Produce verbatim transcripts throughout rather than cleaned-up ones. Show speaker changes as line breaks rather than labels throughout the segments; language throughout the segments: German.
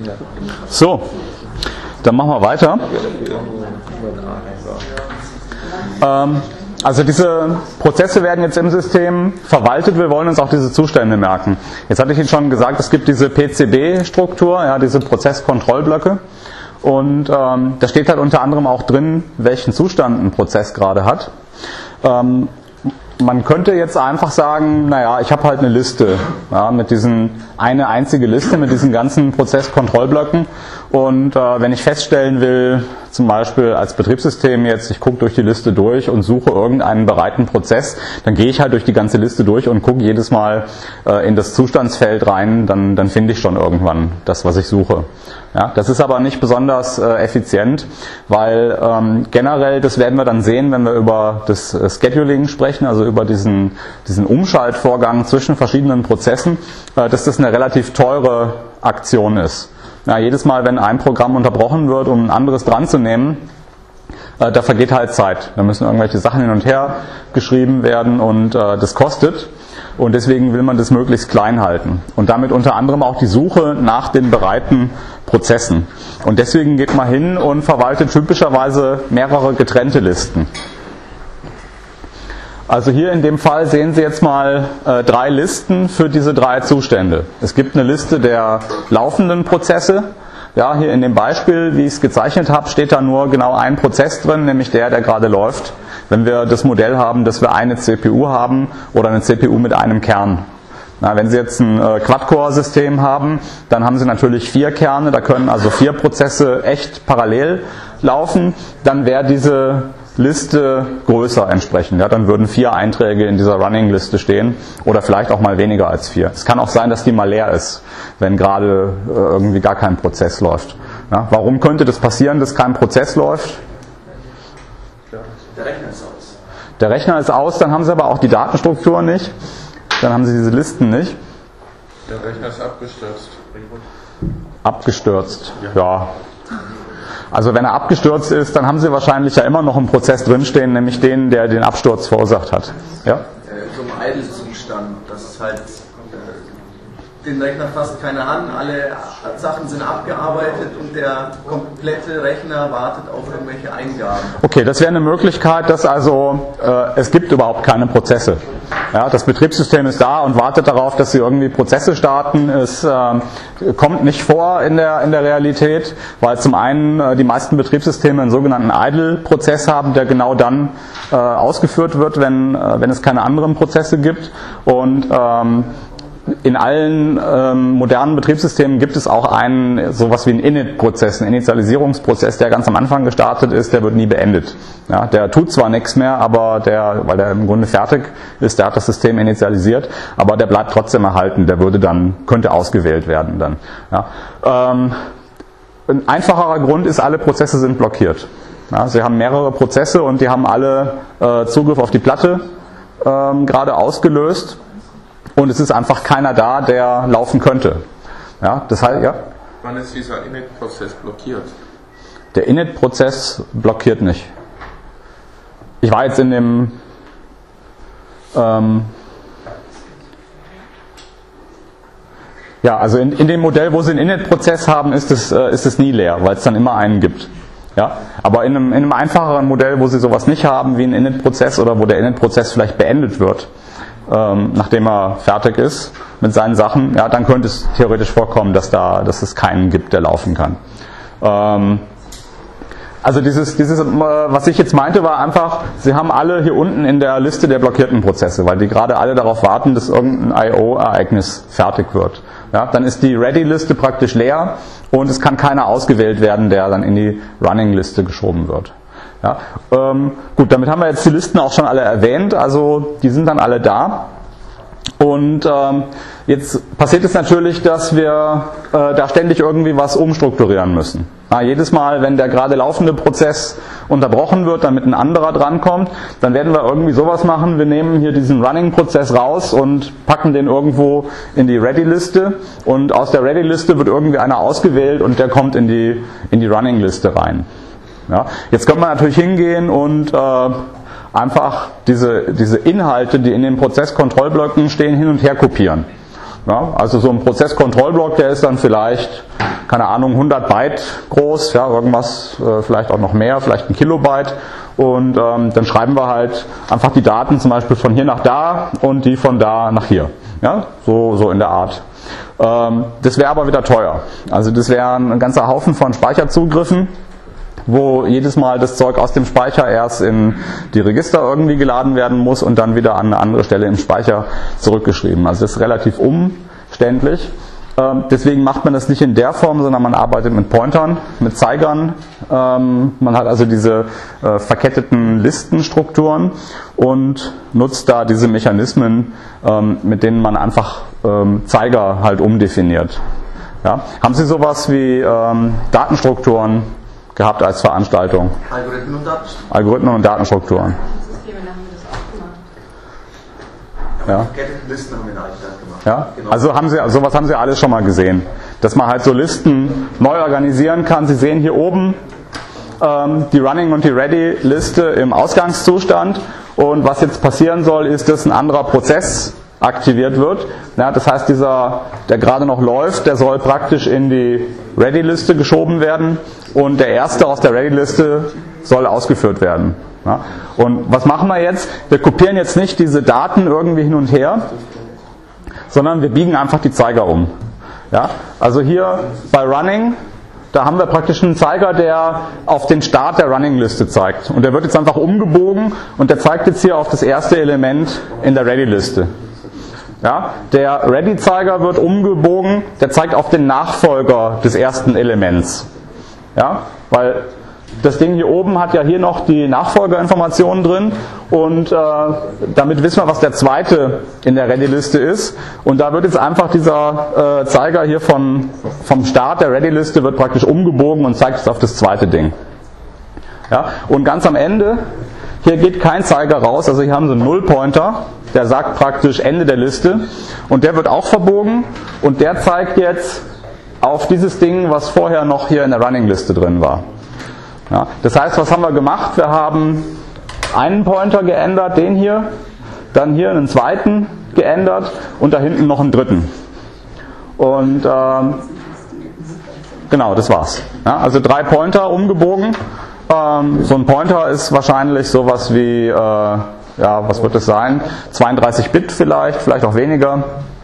So, dann machen wir weiter. Ähm, also diese Prozesse werden jetzt im System verwaltet, wir wollen uns auch diese Zustände merken. Jetzt hatte ich Ihnen schon gesagt, es gibt diese P C B-Struktur, ja, diese Prozesskontrollblöcke. Und ähm, da steht halt unter anderem auch drin, welchen Zustand ein Prozess gerade hat. Ähm, man könnte jetzt einfach sagen, naja, ich habe halt eine Liste, ja, mit diesen, eine einzige Liste mit diesen ganzen Prozesskontrollblöcken. Und äh, wenn ich feststellen will, zum Beispiel als Betriebssystem jetzt, ich gucke durch die Liste durch und suche irgendeinen bereiten Prozess, dann gehe ich halt durch die ganze Liste durch und gucke jedes Mal äh, in das Zustandsfeld rein, dann, dann finde ich schon irgendwann das, was ich suche. Ja, das ist aber nicht besonders äh, effizient, weil ähm, generell, das werden wir dann sehen, wenn wir über das äh, Scheduling sprechen, also über diesen, diesen Umschaltvorgang zwischen verschiedenen Prozessen, äh, dass das eine relativ teure Aktion ist. Ja, jedes Mal, wenn ein Programm unterbrochen wird, um ein anderes dran zu nehmen, äh, da vergeht halt Zeit. Da müssen irgendwelche Sachen hin und her geschrieben werden und äh, das kostet. Und deswegen will man das möglichst klein halten. Und damit unter anderem auch die Suche nach den bereiten Prozessen. Und deswegen geht man hin und verwaltet typischerweise mehrere getrennte Listen. Also hier in dem Fall sehen Sie jetzt mal äh, drei Listen für diese drei Zustände. Es gibt eine Liste der laufenden Prozesse. Ja, hier in dem Beispiel, wie ich es gezeichnet habe, steht da nur genau ein Prozess drin, nämlich der, der gerade läuft. Wenn wir das Modell haben, dass wir eine C P U haben oder eine C P U mit einem Kern. Na, wenn Sie jetzt ein äh, Quad-Core-System haben, dann haben Sie natürlich vier Kerne, da können also vier Prozesse echt parallel laufen. Dann wäre diese Liste größer entsprechend. Ja, dann würden vier Einträge in dieser Running-Liste stehen oder vielleicht auch mal weniger als vier. Es kann auch sein, dass die mal leer ist, wenn gerade äh, irgendwie gar kein Prozess läuft. Ja, warum könnte das passieren, dass kein Prozess läuft?
Der Rechner ist aus.
Der Rechner ist aus, dann haben Sie aber auch die Datenstruktur nicht. Dann haben Sie diese Listen nicht.
Der Rechner ist abgestürzt.
Abgestürzt, ja. ja. Also wenn er abgestürzt ist, dann haben Sie wahrscheinlich ja immer noch einen Prozess drinstehen, nämlich den, der den Absturz verursacht hat. Ja?
So ein Idle-Zustand, das ist halt, äh, den Rechner fasst keiner an, alle Sachen sind abgearbeitet und der komplette Rechner wartet auf irgendwelche Eingaben.
Okay, das wäre eine Möglichkeit, dass also äh, es gibt überhaupt keine Prozesse. Ja, das Betriebssystem ist da und wartet darauf, dass Sie irgendwie Prozesse starten. Es äh, kommt nicht vor in der, in der Realität, weil zum einen äh, die meisten Betriebssysteme einen sogenannten Idle-Prozess haben, der genau dann äh, ausgeführt wird, wenn, äh, wenn es keine anderen Prozesse gibt. Und ähm, in allen ähm, modernen Betriebssystemen gibt es auch einen, sowas wie einen Init-Prozess, einen Initialisierungsprozess, der ganz am Anfang gestartet ist, der wird nie beendet. Ja, der tut zwar nichts mehr, aber der, weil der im Grunde fertig ist, der hat das System initialisiert, aber der bleibt trotzdem erhalten, der würde dann, könnte ausgewählt werden dann. Ja, ähm, ein einfacherer Grund ist, alle Prozesse sind blockiert. Ja, Sie haben mehrere Prozesse und die haben alle äh, Zugriff auf die Platte ähm, gerade ausgelöst. Und es ist einfach keiner da, der laufen könnte. Ja, das heißt, ja?
Wann ist dieser Init-Prozess blockiert?
Der Init-Prozess blockiert nicht. Ich war jetzt in dem ähm, ja, also in, in dem Modell, wo Sie einen Init-Prozess haben, ist es, äh, ist es nie leer, weil es dann immer einen gibt. Ja, aber in einem, in einem einfacheren Modell, wo Sie sowas nicht haben, wie ein Init-Prozess oder wo der Init-Prozess vielleicht beendet wird, Ähm, nachdem er fertig ist mit seinen Sachen, ja, dann könnte es theoretisch vorkommen, dass da, dass es keinen gibt, der laufen kann. Ähm, also dieses, dieses, was ich jetzt meinte, war einfach, Sie haben alle hier unten in der Liste der blockierten Prozesse, weil die gerade alle darauf warten, dass irgendein I O-Ereignis fertig wird. Ja, dann ist die Ready-Liste praktisch leer und es kann keiner ausgewählt werden, der dann in die Running-Liste geschoben wird. Ja, ähm, gut, damit haben wir jetzt die Listen auch schon alle erwähnt, also die sind dann alle da. Und ähm, jetzt passiert es natürlich, dass wir äh, da ständig irgendwie was umstrukturieren müssen. Na, jedes Mal, wenn der gerade laufende Prozess unterbrochen wird, damit ein anderer drankommt, dann werden wir irgendwie sowas machen. Wir nehmen hier diesen Running-Prozess raus und packen den irgendwo in die Ready-Liste. Und aus der Ready-Liste wird irgendwie einer ausgewählt und der kommt in die, in die Running-Liste rein. Ja, jetzt könnte man natürlich hingehen und äh, einfach diese, diese Inhalte, die in den Prozesskontrollblöcken stehen, hin und her kopieren. Ja, also so ein Prozesskontrollblock, der ist dann vielleicht, keine Ahnung, hundert Byte groß, ja, irgendwas, äh, vielleicht auch noch mehr, vielleicht ein Kilobyte. Und ähm, dann schreiben wir halt einfach die Daten zum Beispiel von hier nach da und die von da nach hier. Ja, so, so in der Art. Ähm, das wäre aber wieder teuer. Also das wäre ein ganzer Haufen von Speicherzugriffen, wo jedes Mal das Zeug aus dem Speicher erst in die Register irgendwie geladen werden muss und dann wieder an eine andere Stelle im Speicher zurückgeschrieben. Also das ist relativ umständlich. Ähm, deswegen macht man das nicht in der Form, sondern man arbeitet mit Pointern, mit Zeigern. Ähm, man hat also diese äh, verketteten Listenstrukturen und nutzt da diese Mechanismen, ähm, mit denen man einfach ähm, Zeiger halt umdefiniert. Ja? Haben Sie sowas wie ähm, Datenstrukturen gehabt als Veranstaltung?
Algorithmen und Datenstrukturen.
Algorithmen und Datenstrukturen. Ja.
Verkettete Listen haben wir in Altstadt gemacht.
Ja?
Genau.
Also haben Sie, sowas haben Sie alles schon mal gesehen. Dass man halt so Listen neu organisieren kann. Sie sehen hier oben ähm, die Running und die Ready Liste im Ausgangszustand. Und was jetzt passieren soll, ist, dass ein anderer Prozess aktiviert wird. Ja, das heißt, dieser, der gerade noch läuft, der soll praktisch in die Ready-Liste geschoben werden und der erste aus der Ready-Liste soll ausgeführt werden. Ja, und was machen wir jetzt? Wir kopieren jetzt nicht diese Daten irgendwie hin und her, sondern wir biegen einfach die Zeiger um. Ja, also hier bei Running, da haben wir praktisch einen Zeiger, der auf den Start der Running-Liste zeigt. Und der wird jetzt einfach umgebogen und der zeigt jetzt hier auf das erste Element in der Ready-Liste. Ja, der Ready-Zeiger wird umgebogen, der zeigt auf den Nachfolger des ersten Elements. Ja, weil das Ding hier oben hat ja hier noch die Nachfolgerinformationen drin und äh, damit wissen wir, was der zweite in der Ready-Liste ist. Und da wird jetzt einfach dieser äh, Zeiger hier von, vom Start der Ready-Liste wird praktisch umgebogen und zeigt jetzt auf das zweite Ding. Ja, und ganz am Ende, hier geht kein Zeiger raus, also hier haben Sie einen Nullpointer, der sagt praktisch Ende der Liste und der wird auch verbogen und der zeigt jetzt auf dieses Ding, was vorher noch hier in der Running-Liste drin war. Ja, das heißt, was haben wir gemacht? Wir haben einen Pointer geändert, den hier, dann hier einen zweiten geändert und da hinten noch einen dritten. Und ähm, genau, das war's. Ja, also drei Pointer umgebogen. Ähm, so ein Pointer ist wahrscheinlich sowas wie, äh, ja, was wird es sein? zweiunddreißig Bit vielleicht, vielleicht auch weniger.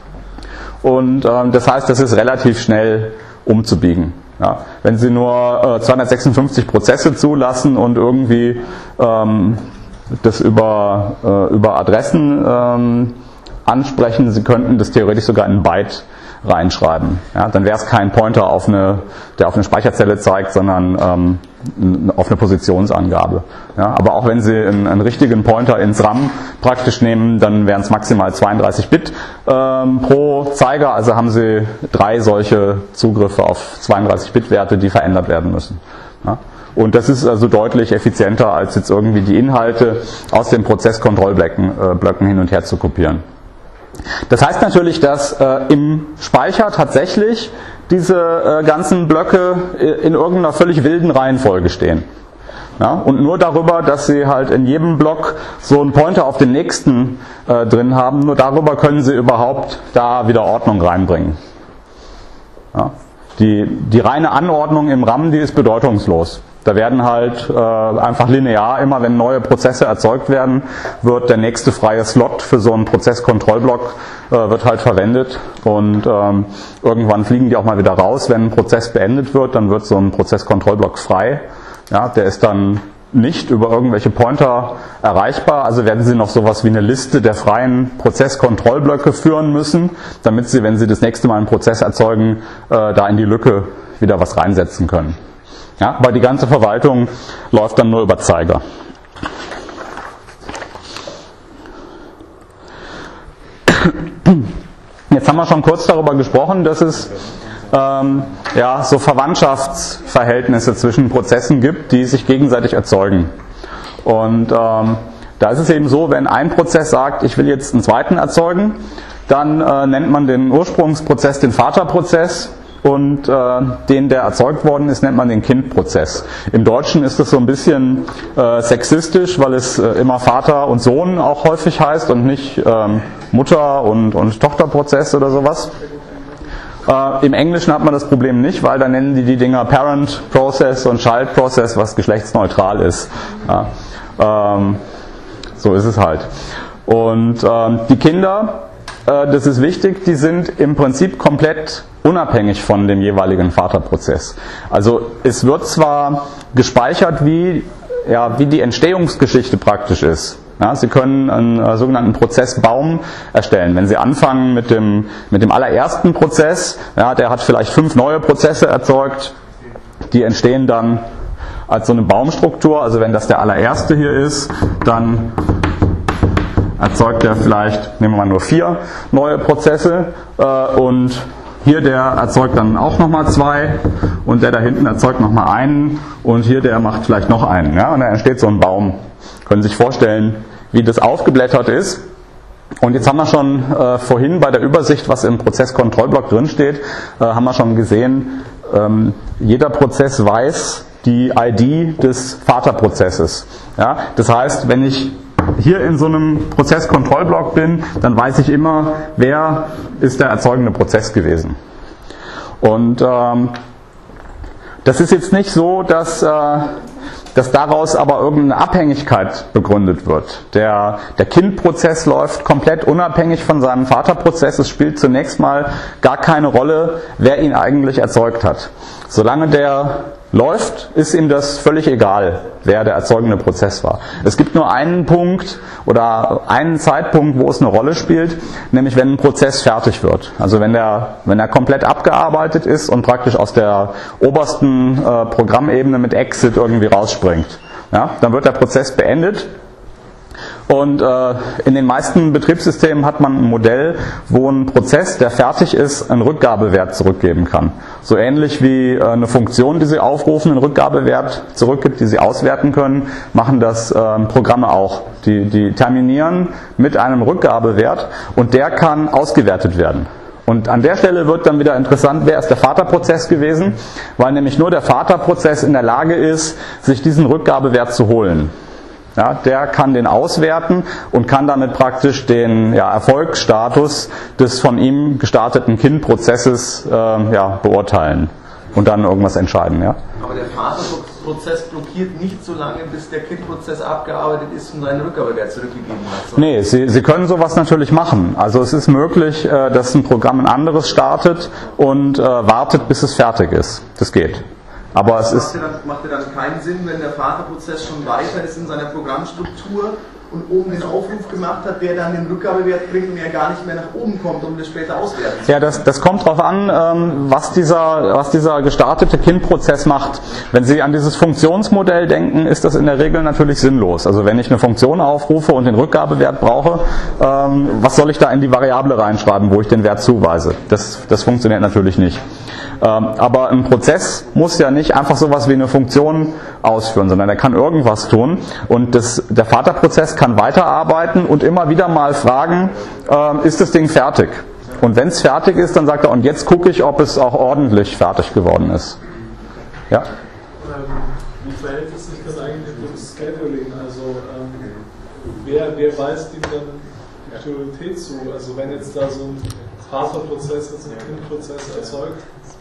Und ähm, das heißt, das ist relativ schnell umzubiegen. Ja, wenn Sie nur äh, zweihundertsechsundfünfzig Prozesse zulassen und irgendwie ähm, das über, äh, über Adressen ähm, ansprechen, Sie könnten das theoretisch sogar in ein Byte reinschreiben. Ja, dann wäre es kein Pointer, auf eine, der auf eine Speicherzelle zeigt, sondern ähm, auf eine Positionsangabe. Ja, aber auch wenn Sie einen, einen richtigen Pointer ins RAM praktisch nehmen, dann wären es maximal zweiunddreißig Bit ähm, pro Zeiger. Also haben Sie drei solche Zugriffe auf zweiunddreißig Bit Werte, die verändert werden müssen. Ja, und das ist also deutlich effizienter, als jetzt irgendwie die Inhalte aus den Prozesskontrollblöcken äh, Blöcken hin und her zu kopieren. Das heißt natürlich, dass äh, im Speicher tatsächlich diese äh, ganzen Blöcke in irgendeiner völlig wilden Reihenfolge stehen. Ja, und nur darüber, dass sie halt in jedem Block so einen Pointer auf den nächsten äh, drin haben, nur darüber können sie überhaupt da wieder Ordnung reinbringen. Ja, die, die reine Anordnung im RAM, die ist bedeutungslos. Da werden halt äh, einfach linear, immer wenn neue Prozesse erzeugt werden, wird der nächste freie Slot für so einen Prozesskontrollblock äh, wird halt verwendet und ähm, irgendwann fliegen die auch mal wieder raus. Wenn ein Prozess beendet wird, dann wird so ein Prozesskontrollblock frei. Ja, der ist dann nicht über irgendwelche Pointer erreichbar, also werden Sie noch sowas wie eine Liste der freien Prozesskontrollblöcke führen müssen, damit Sie, wenn Sie das nächste Mal einen Prozess erzeugen, äh, da in die Lücke wieder was reinsetzen können. Ja, aber die ganze Verwaltung läuft dann nur über Zeiger. Jetzt haben wir schon kurz darüber gesprochen, dass es ähm, ja, so Verwandtschaftsverhältnisse zwischen Prozessen gibt, die sich gegenseitig erzeugen. Und ähm, da ist es eben so, wenn ein Prozess sagt, ich will jetzt einen zweiten erzeugen, dann äh, nennt man den Ursprungsprozess den Vaterprozess. Und äh, den, der erzeugt worden ist, nennt man den Kindprozess. Im Deutschen ist das so ein bisschen äh, sexistisch, weil es äh, immer Vater und Sohn auch häufig heißt und nicht ähm, Mutter- und, und Tochterprozess oder sowas. Äh, Im Englischen hat man das Problem nicht, weil da nennen die die Dinger Parent Process und Child Process, was geschlechtsneutral ist. Ja, ähm, so ist es halt. Und ähm, die Kinder, äh, das ist wichtig, die sind im Prinzip komplett unabhängig von dem jeweiligen Vaterprozess. Also es wird zwar gespeichert, wie, ja, wie die Entstehungsgeschichte praktisch ist. Ja, Sie können einen äh, sogenannten Prozessbaum erstellen. Wenn Sie anfangen mit dem, mit dem allerersten Prozess, ja, der hat vielleicht fünf neue Prozesse erzeugt, die entstehen dann als so eine Baumstruktur. Also wenn das der allererste hier ist, dann erzeugt er vielleicht, nehmen wir mal nur vier neue Prozesse äh, und hier der erzeugt dann auch nochmal zwei und der da hinten erzeugt nochmal einen und hier der macht vielleicht noch einen. Ja, und dann entsteht so ein Baum. Können Sie sich vorstellen, wie das aufgeblättert ist. Und jetzt haben wir schon äh, vorhin bei der Übersicht, was im Prozesskontrollblock drinsteht, äh, haben wir schon gesehen, ähm, jeder Prozess weiß die I D des Vaterprozesses. Ja, das heißt, wenn ich hier in so einem Prozesskontrollblock bin, dann weiß ich immer, wer ist der erzeugende Prozess gewesen. Und ähm, das ist jetzt nicht so, dass, äh, dass daraus aber irgendeine Abhängigkeit begründet wird. Der, der Kindprozess läuft komplett unabhängig von seinem Vaterprozess. Es spielt zunächst mal gar keine Rolle, wer ihn eigentlich erzeugt hat. Solange der läuft, ist ihm das völlig egal, wer der erzeugende Prozess war. Es gibt nur einen Punkt oder einen Zeitpunkt, wo es eine Rolle spielt, nämlich wenn ein Prozess fertig wird. Also wenn der, wenn er komplett abgearbeitet ist und praktisch aus der obersten äh, Programmebene mit Exit irgendwie rausspringt. Ja, dann wird der Prozess beendet. Und äh, in den meisten Betriebssystemen hat man ein Modell, wo ein Prozess, der fertig ist, einen Rückgabewert zurückgeben kann. So ähnlich wie äh, eine Funktion, die Sie aufrufen, einen Rückgabewert zurückgibt, die Sie auswerten können, machen das äh, Programme auch. Die, die terminieren mit einem Rückgabewert und der kann ausgewertet werden. Und an der Stelle wird dann wieder interessant, wer ist der Vaterprozess gewesen, weil nämlich nur der Vaterprozess in der Lage ist, sich diesen Rückgabewert zu holen. Ja, der kann den auswerten und kann damit praktisch den ja, Erfolgsstatus des von ihm gestarteten Kindprozesses äh, ja, beurteilen und dann irgendwas entscheiden. Ja.
Aber der Vaterprozess blockiert nicht so lange, bis der Kindprozess abgearbeitet ist und seinen Rückgabewert zurückgegeben hat.
Nee, Sie, Sie können sowas natürlich machen. Also es ist möglich, äh, dass ein Programm ein anderes startet und äh, wartet, bis es fertig ist. Das geht. Aber es ist,
macht, ja dann, macht ja dann keinen Sinn, wenn der Vaterprozess schon weiter ist in seiner Programmstruktur und oben den Aufruf gemacht hat, der dann den Rückgabewert bringt und er gar nicht mehr nach oben kommt, um das später auswerten zu können.
Ja, das, das kommt darauf an, ähm, was, dieser, was dieser gestartete Kindprozess macht. Wenn Sie an dieses Funktionsmodell denken, ist das in der Regel natürlich sinnlos. Also wenn ich eine Funktion aufrufe und den Rückgabewert brauche, ähm, was soll ich da in die Variable reinschreiben, wo ich den Wert zuweise? Das, das funktioniert natürlich nicht. Aber ein Prozess muss ja nicht einfach sowas wie eine Funktion ausführen, sondern er kann irgendwas tun. Und das, der Vaterprozess kann weiterarbeiten und immer wieder mal fragen, äh, ist das Ding fertig? Und wenn es fertig ist, dann sagt er, und jetzt gucke ich, ob es auch ordentlich fertig geworden ist. Ja?
Ähm, wie verhält es sich denn eigentlich mit dem Scheduling? Also ähm, wer, wer weist ihm dann Priorität zu? Also wenn jetzt da so ein Vaterprozess jetzt einen Kindprozess erzeugt,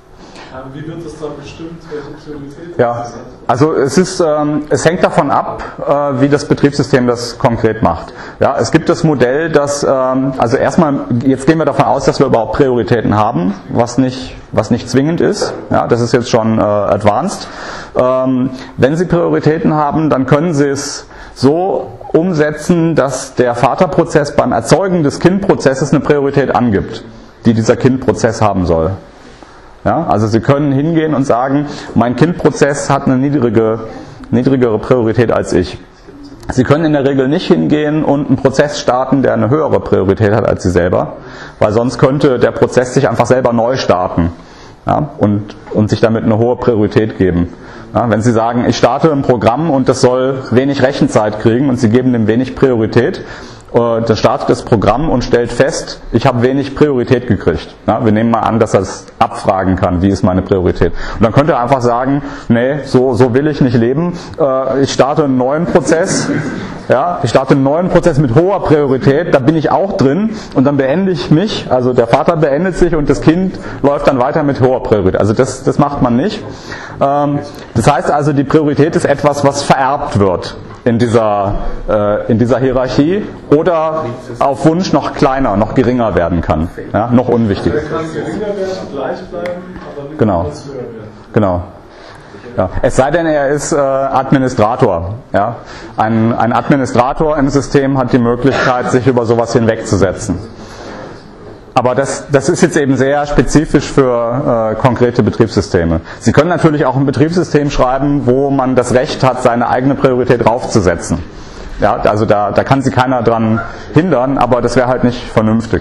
wie wird das dann bestimmt, welche Priorität
ja,
das hat?
Also es ist, ähm, es hängt davon ab, äh, wie das Betriebssystem das konkret macht. Ja, es gibt das Modell, dass, ähm, also erstmal, jetzt gehen wir davon aus, dass wir überhaupt Prioritäten haben, was nicht, was nicht zwingend ist. Ja, das ist jetzt schon äh, advanced. Ähm, wenn Sie Prioritäten haben, dann können Sie es so umsetzen, dass der Vaterprozess beim Erzeugen des Kindprozesses eine Priorität angibt, die dieser Kindprozess haben soll. Ja, also Sie können hingehen und sagen, mein Kindprozess hat eine niedrige, niedrigere Priorität als ich. Sie können in der Regel nicht hingehen und einen Prozess starten, der eine höhere Priorität hat als Sie selber, weil sonst könnte der Prozess sich einfach selber neu starten, ja, und, und sich damit eine hohe Priorität geben. Ja, wenn Sie sagen, ich starte ein Programm und das soll wenig Rechenzeit kriegen und Sie geben dem wenig Priorität, äh, dann startet das Programm und stellt fest, ich habe wenig Priorität gekriegt. Ja, wir nehmen mal an, dass er es abfragen kann, wie ist meine Priorität. Und dann könnte er einfach sagen, nee, so, so will ich nicht leben. Äh, ich starte einen neuen Prozess, ja, ich starte einen neuen Prozess mit hoher Priorität, da bin ich auch drin und dann beende ich mich, also der Vater beendet sich und das Kind läuft dann weiter mit hoher Priorität. Also das, das macht man nicht. Ähm, das heißt also, die Priorität ist etwas, was vererbt wird in dieser, äh, in dieser Hierarchie oder auf Wunsch noch kleiner, noch geringer werden kann, ja, noch unwichtiger.
Er kann geringer werden, gleich bleiben, aber nicht
genau.
höher werden.
Genau. Ja. Es sei denn, er ist äh, Administrator. Ja. Ein, ein Administrator im System hat die Möglichkeit, sich über sowas hinwegzusetzen. Aber das, das ist jetzt eben sehr spezifisch für äh, konkrete Betriebssysteme. Sie können natürlich auch ein Betriebssystem schreiben, wo man das Recht hat, seine eigene Priorität raufzusetzen. Ja, also da, da kann Sie keiner dran hindern, aber das wäre halt nicht vernünftig.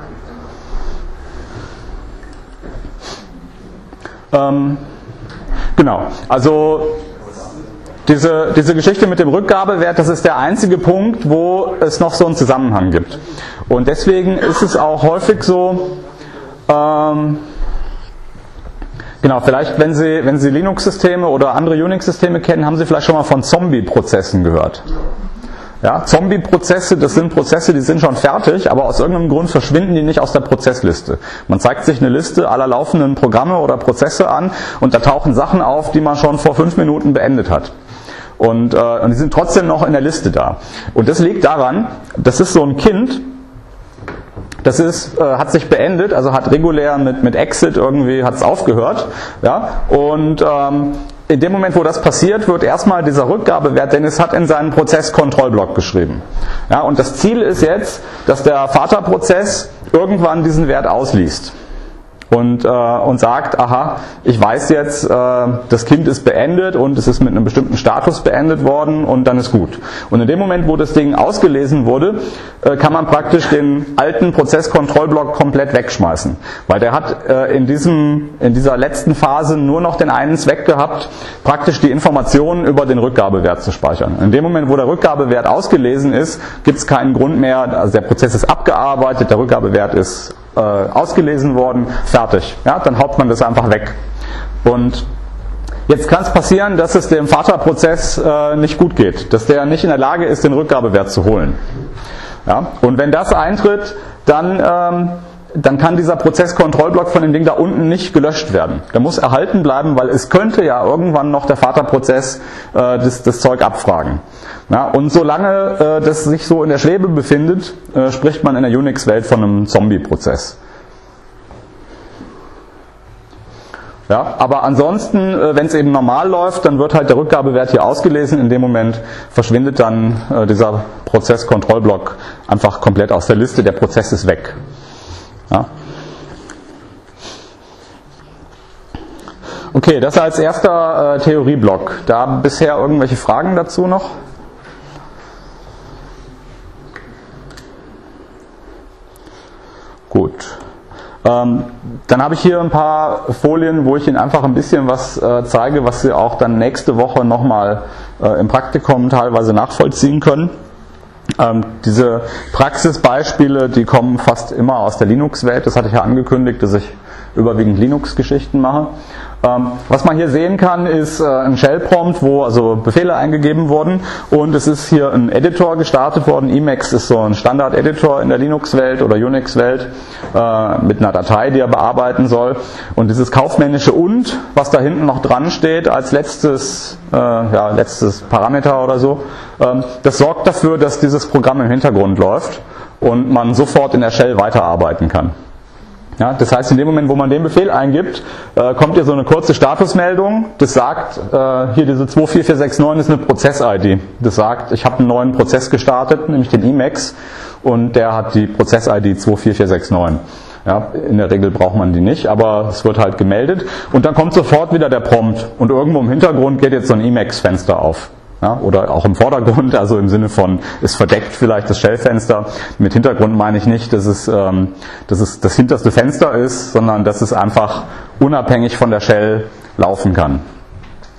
Ähm, genau, also diese, diese Geschichte mit dem Rückgabewert, das ist der einzige Punkt, wo es noch so einen Zusammenhang gibt. Und deswegen ist es auch häufig so, ähm, genau, vielleicht wenn Sie, wenn Sie Linux-Systeme oder andere Unix-Systeme kennen, haben Sie vielleicht schon mal von Zombie-Prozessen gehört. Ja, Zombie-Prozesse, das sind Prozesse, die sind schon fertig, aber aus irgendeinem Grund verschwinden die nicht aus der Prozessliste. Man zeigt sich eine Liste aller laufenden Programme oder Prozesse an und da tauchen Sachen auf, die man schon vor fünf Minuten beendet hat. Und, äh, und die sind trotzdem noch in der Liste da. Und das liegt daran, das ist so ein Kind, das ist, äh, hat sich beendet, also hat regulär mit, mit Exit irgendwie hat es aufgehört. Ja? Und ähm, in dem Moment, wo das passiert, wird erstmal dieser Rückgabewert, denn es hat in seinen Prozess-Kontrollblock geschrieben. Ja? Und das Ziel ist jetzt, dass der Vaterprozess irgendwann diesen Wert ausliest. Und, äh, und sagt, aha, ich weiß jetzt, äh, das Kind ist beendet und es ist mit einem bestimmten Status beendet worden und dann ist gut. Und in dem Moment, wo das Ding ausgelesen wurde, äh, kann man praktisch den alten Prozesskontrollblock komplett wegschmeißen. Weil der hat äh, in, diesem, in dieser letzten Phase nur noch den einen Zweck gehabt, praktisch die Informationen über den Rückgabewert zu speichern. In dem Moment, wo der Rückgabewert ausgelesen ist, gibt es keinen Grund mehr, also der Prozess ist abgearbeitet, der Rückgabewert ist Äh, ausgelesen worden, fertig. Ja, dann haut man das einfach weg. Und jetzt kann es passieren, dass es dem Vaterprozess äh, nicht gut geht, dass der nicht in der Lage ist, den Rückgabewert zu holen. Ja, und wenn das eintritt, dann, ähm, dann kann dieser Prozesskontrollblock von dem Ding da unten nicht gelöscht werden. Der muss erhalten bleiben, weil es könnte ja irgendwann noch der Vaterprozess äh, das, das Zeug abfragen. Ja, und solange äh, das sich so in der Schwebe befindet, äh, spricht man in der Unix-Welt von einem Zombie-Prozess. Ja, aber ansonsten, äh, wenn es eben normal läuft, dann wird halt der Rückgabewert hier ausgelesen. In dem Moment verschwindet dann äh, dieser Prozesskontrollblock einfach komplett aus der Liste. Der Prozess ist weg. Ja. Okay, das als erster äh, Theorieblock. Da bisher irgendwelche Fragen dazu noch? Gut. Ähm, dann habe ich hier ein paar Folien, wo ich Ihnen einfach ein bisschen was äh, zeige, was Sie auch dann nächste Woche nochmal äh, im Praktikum teilweise nachvollziehen können. Ähm, diese Praxisbeispiele, die kommen fast immer aus der Linux-Welt. Das hatte ich ja angekündigt, dass ich überwiegend Linux-Geschichten mache. Ähm, was man hier sehen kann, ist äh, ein Shell-Prompt, wo also Befehle eingegeben wurden und es ist hier ein Editor gestartet worden. Emacs ist so ein Standard-Editor in der Linux-Welt oder Unix-Welt äh, mit einer Datei, die er bearbeiten soll. Und dieses kaufmännische und, was da hinten noch dran steht als letztes, äh, ja, letztes Parameter oder so, ähm, das sorgt dafür, dass dieses Programm im Hintergrund läuft und man sofort in der Shell weiterarbeiten kann. Ja, das heißt, in dem Moment, wo man den Befehl eingibt, äh, kommt hier so eine kurze Statusmeldung. Das sagt, äh, hier diese zwei vier vier sechs neun ist eine Prozess-I D. Das sagt, ich habe einen neuen Prozess gestartet, nämlich den Emacs, und der hat die Prozess-I D zwei vier vier sechs neun. Ja, in der Regel braucht man die nicht, aber es wird halt gemeldet. Und dann kommt sofort wieder der Prompt. Und irgendwo im Hintergrund geht jetzt so ein Emacs-Fenster auf. Ja, oder auch im Vordergrund, also im Sinne von, es verdeckt vielleicht das Shell-Fenster. Mit Hintergrund meine ich nicht, dass es, ähm, dass es das hinterste Fenster ist, sondern dass es einfach unabhängig von der Shell laufen kann.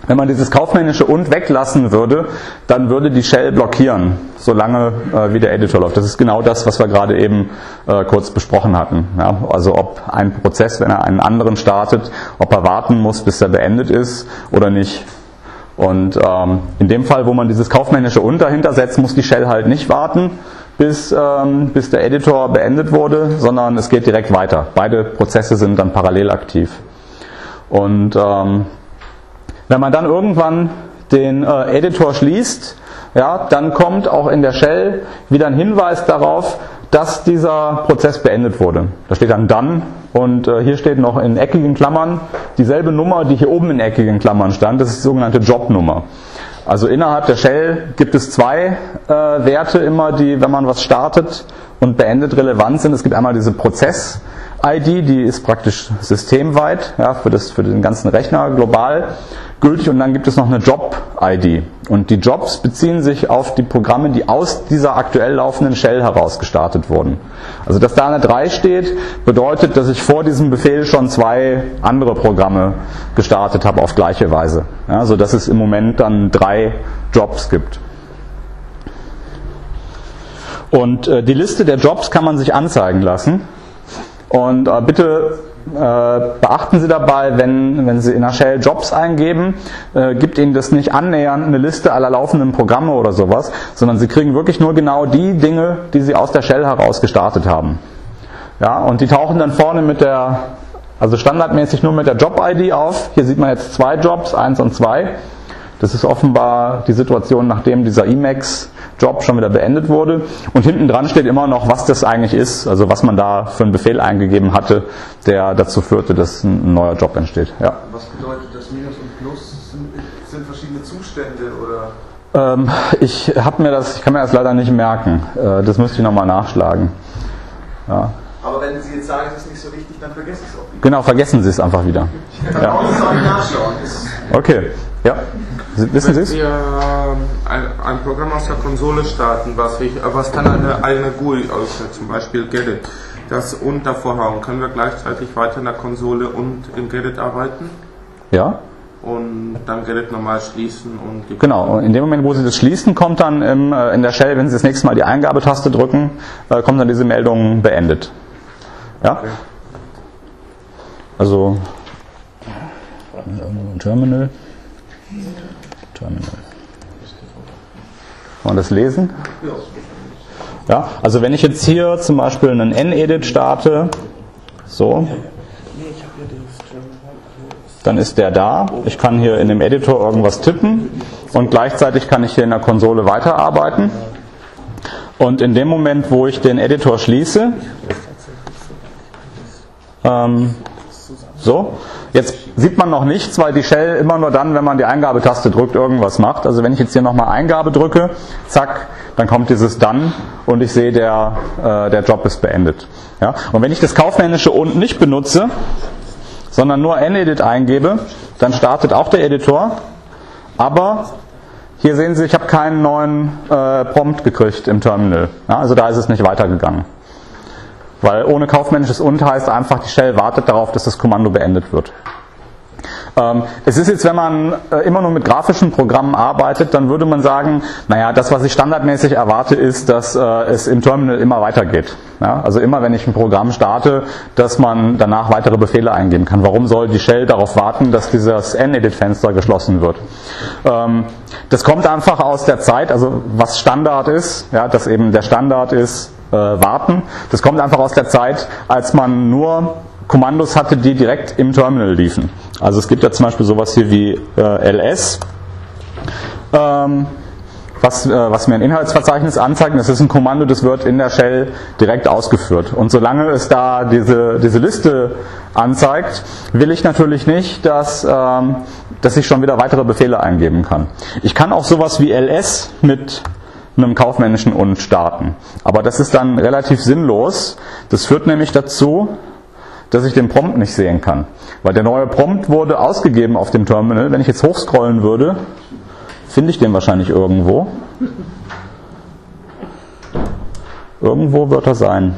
Wenn man dieses kaufmännische und weglassen würde, dann würde die Shell blockieren, solange äh, wie der Editor läuft. Das ist genau das, was wir gerade eben äh, kurz besprochen hatten. Ja, also ob ein Prozess, wenn er einen anderen startet, ob er warten muss, bis er beendet ist oder nicht. Und ähm, in dem Fall, wo man dieses kaufmännische und dahinter setzt, muss die Shell halt nicht warten, bis, ähm, bis der Editor beendet wurde, sondern es geht direkt weiter. Beide Prozesse sind dann parallel aktiv. Und ähm, wenn man dann irgendwann den äh, Editor schließt, ja, dann kommt auch in der Shell wieder ein Hinweis darauf, dass dieser Prozess beendet wurde. Da steht dann Done und äh, hier steht noch in eckigen Klammern dieselbe Nummer, die hier oben in eckigen Klammern stand. Das ist die sogenannte Jobnummer. Also innerhalb der Shell gibt es zwei äh, Werte immer, die, wenn man was startet und beendet, relevant sind. Es gibt einmal diese Prozess-I D, die ist praktisch systemweit, ja, für, das, für den ganzen Rechner global gültig, und dann gibt es noch eine Job-I D. Und die Jobs beziehen sich auf die Programme, die aus dieser aktuell laufenden Shell heraus gestartet wurden. Also dass da eine drei steht, bedeutet, dass ich vor diesem Befehl schon zwei andere Programme gestartet habe auf gleiche Weise. Ja, sodass es im Moment dann drei Jobs gibt. Und äh, die Liste der Jobs kann man sich anzeigen lassen. Und äh, bitte äh, beachten Sie dabei, wenn, wenn Sie in der Shell Jobs eingeben, äh, gibt Ihnen das nicht annähernd eine Liste aller laufenden Programme oder sowas, sondern Sie kriegen wirklich nur genau die Dinge, die Sie aus der Shell heraus gestartet haben. Ja, und die tauchen dann vorne mit der, also standardmäßig nur mit der Job-I D auf. Hier sieht man jetzt zwei Jobs, eins und zwei. Das ist offenbar die Situation, nachdem dieser Emacs-Job schon wieder beendet wurde. Und hinten dran steht immer noch, was das eigentlich ist, also was man da für einen Befehl eingegeben hatte, der dazu führte, dass ein neuer Job entsteht. Ja.
Was bedeutet das Minus und Plus? Sind, sind verschiedene Zustände oder?
Ähm, ich habe mir das, ich kann mir das leider nicht merken. Äh, das müsste ich nochmal nachschlagen. Ja.
Aber wenn Sie jetzt sagen, es ist nicht so wichtig, dann vergessen Sie es auch wieder.
Genau, vergessen Sie es einfach wieder.
Dann
Ja.
brauchen Sie es auch nicht nachschauen. Das
Okay, ja. Wissen Sie es?
Wenn wir ähm, ein, ein Programm aus der Konsole starten, was, ich, was dann eine eigene G U I ausführt, zum Beispiel Gedit, das und davor haben, können wir gleichzeitig weiter in der Konsole und in Gedit arbeiten
Ja.
und dann Gedit normal schließen und die
Genau, und in dem Moment, wo Sie das schließen, kommt dann im, äh, in der Shell, wenn Sie das nächste Mal die Eingabetaste drücken, äh, kommt dann diese Meldung beendet. Ja?
Okay.
Also, irgendwo ein Terminal. Terminal. Kann man das lesen? Ja, also wenn ich jetzt hier zum Beispiel einen N-Edit starte, so, dann ist der da. Ich kann hier in dem Editor irgendwas tippen und gleichzeitig kann ich hier in der Konsole weiterarbeiten. Und in dem Moment, wo ich den Editor schließe, ähm, so, jetzt sieht man noch nichts, weil die Shell immer nur dann, wenn man die Eingabetaste drückt, irgendwas macht. Also wenn ich jetzt hier nochmal Eingabe drücke, zack, dann kommt dieses Done und ich sehe, der, äh, der Job ist beendet. Ja? Und wenn ich das kaufmännische und nicht benutze, sondern nur N-Edit eingebe, dann startet auch der Editor, aber hier sehen Sie, ich habe keinen neuen äh, Prompt gekriegt im Terminal. Ja? Also da ist es nicht weitergegangen. Weil ohne kaufmännisches und heißt einfach, die Shell wartet darauf, dass das Kommando beendet wird. Ähm, es ist jetzt, wenn man äh, immer nur mit grafischen Programmen arbeitet, dann würde man sagen, naja, das, was ich standardmäßig erwarte, ist, dass äh, es im Terminal immer weitergeht. Ja? Also immer, wenn ich ein Programm starte, dass man danach weitere Befehle eingeben kann. Warum soll die Shell darauf warten, dass dieses N-Edit-Fenster geschlossen wird? Ähm, das kommt einfach aus der Zeit, also was Standard ist, ja, dass eben der Standard ist, äh, warten. Das kommt einfach aus der Zeit, als man nur Kommandos hatte, die direkt im Terminal liefen. Also es gibt ja zum Beispiel sowas hier wie äh, L S, ähm, was, äh, was mir ein Inhaltsverzeichnis anzeigt. Das ist ein Kommando, das wird in der Shell direkt ausgeführt. Und solange es da diese, diese Liste anzeigt, will ich natürlich nicht, dass, ähm, dass ich schon wieder weitere Befehle eingeben kann. Ich kann auch sowas wie L S mit einem kaufmännischen und starten. Aber das ist dann relativ sinnlos. Das führt nämlich dazu, dass ich den Prompt nicht sehen kann. Weil der neue Prompt wurde ausgegeben auf dem Terminal. Wenn ich jetzt hochscrollen würde, finde ich den wahrscheinlich irgendwo. Irgendwo wird er sein.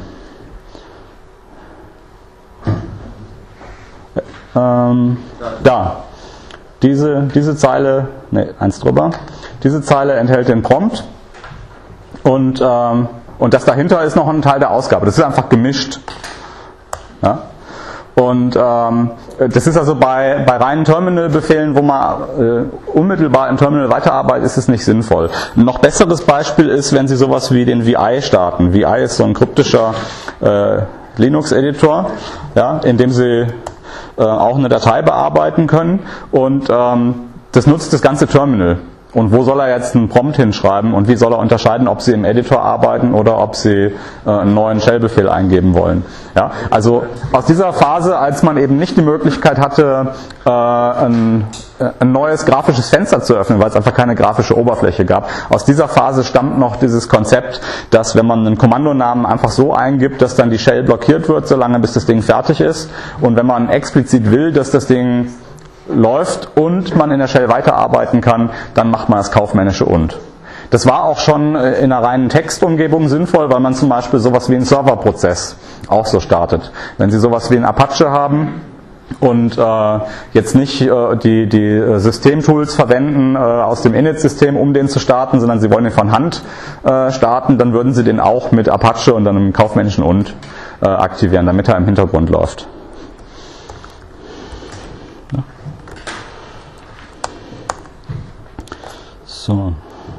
Ähm, da. diese, diese Zeile, ne, eins drüber, diese Zeile enthält den Prompt und, ähm, und das dahinter ist noch ein Teil der Ausgabe. Das ist einfach gemischt. Ja? Und ähm, das ist also bei, bei reinen Terminal-Befehlen, wo man äh, unmittelbar im Terminal weiterarbeitet, ist es nicht sinnvoll. Ein noch besseres Beispiel ist, wenn Sie sowas wie den V I starten. V I ist so ein kryptischer äh, Linux-Editor, ja, in dem Sie äh, auch eine Datei bearbeiten können und ähm, das nutzt das ganze Terminal. Und wo soll er jetzt einen Prompt hinschreiben und wie soll er unterscheiden, ob Sie im Editor arbeiten oder ob Sie äh, einen neuen Shell-Befehl eingeben wollen. Ja? Also aus dieser Phase, als man eben nicht die Möglichkeit hatte, äh, ein, ein neues grafisches Fenster zu öffnen, weil es einfach keine grafische Oberfläche gab, aus dieser Phase stammt noch dieses Konzept, dass wenn man einen Kommandonamen einfach so eingibt, dass dann die Shell blockiert wird, solange bis das Ding fertig ist. Und wenn man explizit will, dass das Ding läuft und man in der Shell weiterarbeiten kann, dann macht man das kaufmännische und. Das war auch schon in einer reinen Textumgebung sinnvoll, weil man zum Beispiel sowas wie einen Serverprozess auch so startet. Wenn Sie sowas wie einen Apache haben und äh, jetzt nicht äh, die, die Systemtools verwenden äh, aus dem Init-System, um den zu starten, sondern Sie wollen den von Hand äh, starten, dann würden Sie den auch mit Apache und dann einem kaufmännischen und äh, aktivieren, damit er im Hintergrund läuft. So.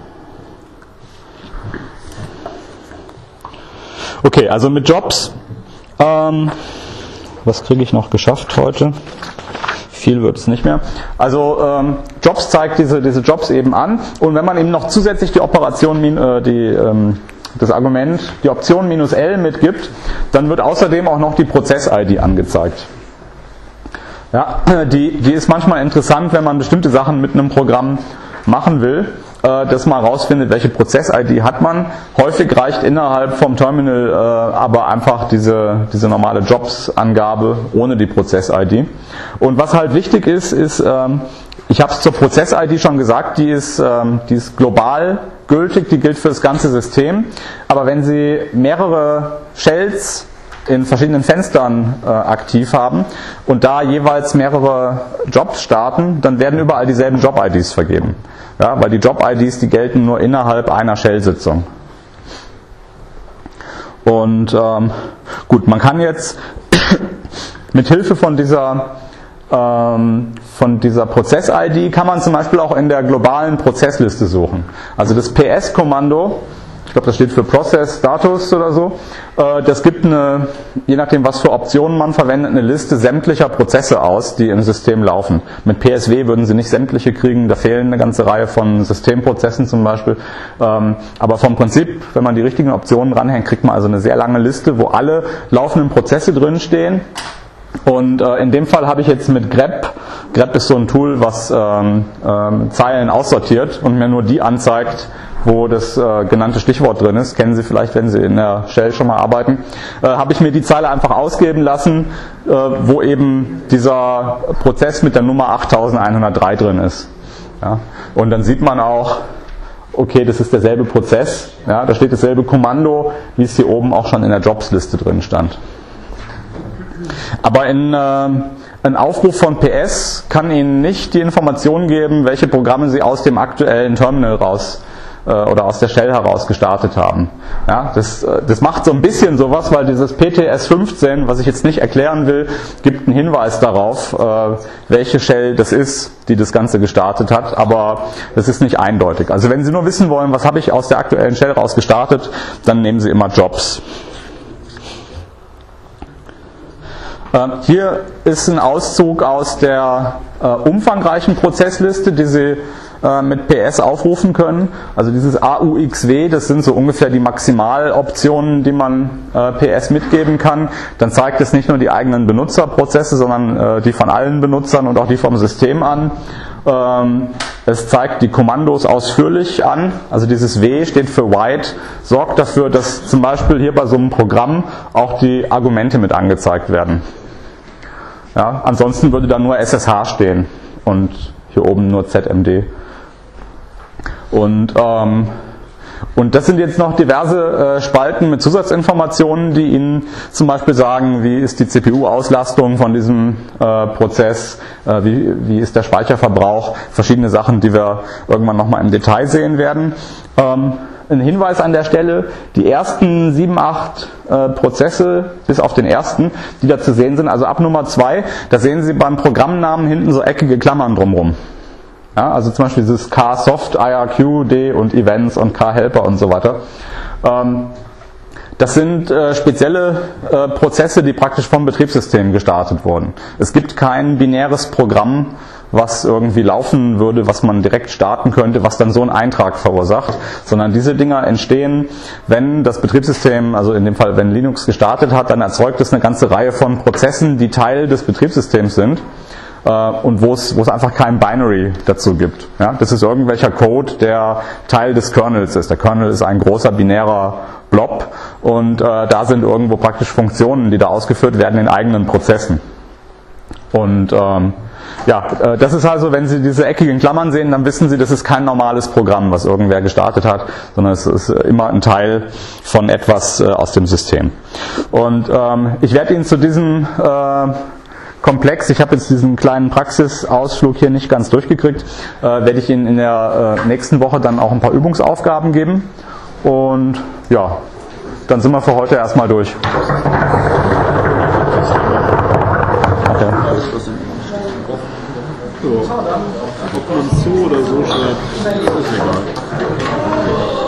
Okay, also mit Jobs, ähm, was kriege ich noch geschafft heute? Viel wird es nicht mehr. Also ähm, Jobs zeigt diese, diese Jobs eben an und wenn man eben noch zusätzlich die Operation, äh, die, ähm, das Argument, die Option minus L mitgibt, dann wird außerdem auch noch die Prozess-I D angezeigt. Ja, die, die ist manchmal interessant, wenn man bestimmte Sachen mit einem Programm machen will, dass man herausfindet, welche Prozess-I D hat man. Häufig reicht innerhalb vom Terminal äh, aber einfach diese, diese normale Jobs-Angabe ohne die Prozess-I D. Und was halt wichtig ist, ist, ähm, ich habe es zur Prozess-I D schon gesagt, die ist, ähm, die ist global gültig, die gilt für das ganze System. Aber wenn Sie mehrere Shells in verschiedenen Fenstern äh, aktiv haben und da jeweils mehrere Jobs starten, dann werden überall dieselben Job-I Ds vergeben. Ja, weil die Job-I Ds, die gelten nur innerhalb einer Shell-Sitzung. Und ähm, gut, man kann jetzt mit Hilfe von dieser ähm, von dieser Prozess-I D kann man zum Beispiel auch in der globalen Prozessliste suchen. Also das P S-Kommando, ich glaube, das steht für Process Status oder so. Das gibt eine, je nachdem, was für Optionen man verwendet, eine Liste sämtlicher Prozesse aus, die im System laufen. Mit P S W würden Sie nicht sämtliche kriegen, da fehlen eine ganze Reihe von Systemprozessen zum Beispiel. Aber vom Prinzip, wenn man die richtigen Optionen dranhängt, kriegt man also eine sehr lange Liste, wo alle laufenden Prozesse drinstehen. Und äh, in dem Fall habe ich jetzt mit grep, grep ist so ein Tool, was ähm, ähm, Zeilen aussortiert und mir nur die anzeigt, wo das äh, genannte Stichwort drin ist. Kennen Sie vielleicht, wenn Sie in der Shell schon mal arbeiten. Äh, habe ich mir die Zeile einfach ausgeben lassen, äh, wo eben dieser Prozess mit der Nummer achttausendeinhundertdrei drin ist. Ja? Und dann sieht man auch, okay, das ist derselbe Prozess. Ja? Da steht dasselbe Kommando, wie es hier oben auch schon in der Jobs-Liste drin stand. Aber in, äh, ein Aufruf von P S kann Ihnen nicht die Informationen geben, welche Programme Sie aus dem aktuellen Terminal raus äh, oder aus der Shell heraus gestartet haben. Ja, das, das macht so ein bisschen sowas, weil dieses P T S fünfzehn, was ich jetzt nicht erklären will, gibt einen Hinweis darauf, äh, welche Shell das ist, die das Ganze gestartet hat, aber das ist nicht eindeutig. Also wenn Sie nur wissen wollen, was habe ich aus der aktuellen Shell raus gestartet, dann nehmen Sie immer Jobs. Hier ist ein Auszug aus der äh, umfangreichen Prozessliste, die Sie äh, mit P S aufrufen können. Also dieses A U X W, das sind so ungefähr die Maximaloptionen, die man äh, P S mitgeben kann. Dann zeigt es nicht nur die eigenen Benutzerprozesse, sondern äh, die von allen Benutzern und auch die vom System an. Ähm, es zeigt die Kommandos ausführlich an. Also dieses W steht für Write, sorgt dafür, dass zum Beispiel hier bei so einem Programm auch die Argumente mit angezeigt werden. Ja, ansonsten würde da nur S S H stehen und hier oben nur Z M D. Und ähm, Und das sind jetzt noch diverse äh, Spalten mit Zusatzinformationen, die Ihnen zum Beispiel sagen, wie ist die C P U-Auslastung von diesem äh, Prozess, äh, wie, wie ist der Speicherverbrauch, verschiedene Sachen, die wir irgendwann nochmal im Detail sehen werden. Ähm, ein Hinweis an der Stelle, die ersten sieben, acht äh, Prozesse, bis auf den ersten, die da zu sehen sind, also ab Nummer zwei, da sehen Sie beim Programmnamen hinten so eckige Klammern drumherum. Ja, also zum Beispiel dieses K-Soft, I R Q, D und Events und K-Helper und so weiter. Ähm, das sind äh, spezielle äh, Prozesse, die praktisch vom Betriebssystem gestartet wurden. Es gibt kein binäres Programm, was irgendwie laufen würde, was man direkt starten könnte, was dann so einen Eintrag verursacht, sondern diese Dinger entstehen, wenn das Betriebssystem, also in dem Fall, wenn Linux gestartet hat, dann erzeugt es eine ganze Reihe von Prozessen, die Teil des Betriebssystems sind. Und wo es, wo es einfach kein Binary dazu gibt. Ja, das ist irgendwelcher Code, der Teil des Kernels ist. Der Kernel ist ein großer binärer Blob und äh, da sind irgendwo praktisch Funktionen, die da ausgeführt werden in eigenen Prozessen. Und ähm, ja, äh, das ist also, wenn Sie diese eckigen Klammern sehen, dann wissen Sie, das ist kein normales Programm, was irgendwer gestartet hat, sondern es ist immer ein Teil von etwas äh, aus dem System. Und ähm, ich werde Ihnen zu diesem äh, Komplex, ich habe jetzt diesen kleinen Praxisausflug hier nicht ganz durchgekriegt, äh, werde ich Ihnen in der äh, nächsten Woche dann auch ein paar Übungsaufgaben geben und ja, dann sind wir für heute erstmal durch. Okay.
So, ob man zu oder so schreibt, ist egal.